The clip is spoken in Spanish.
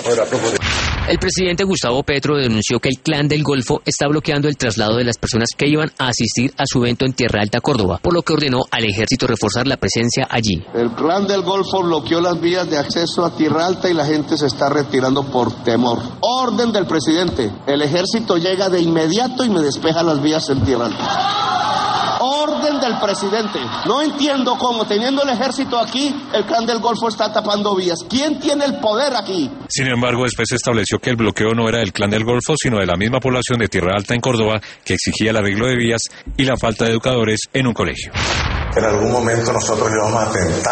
El presidente Gustavo Petro denunció que el Clan del Golfo está bloqueando el traslado de las personas que iban a asistir a su evento en Tierra Alta, Córdoba, por lo que ordenó al ejército reforzar la presencia allí. El Clan del Golfo bloqueó las vías de acceso a Tierra Alta y la gente se está retirando por temor. Orden del presidente, el ejército llega de inmediato y me despeja las vías en Tierra Alta. Orden del presidente. No entiendo cómo, teniendo el ejército aquí, el Clan del Golfo está tapando vías. ¿Quién tiene el poder aquí? Sin embargo, después se estableció que el bloqueo no era del Clan del Golfo, sino de la misma población de Tierra Alta en Córdoba, que exigía el arreglo de vías y la falta de educadores en un colegio. En algún momento nosotros íbamos a atentar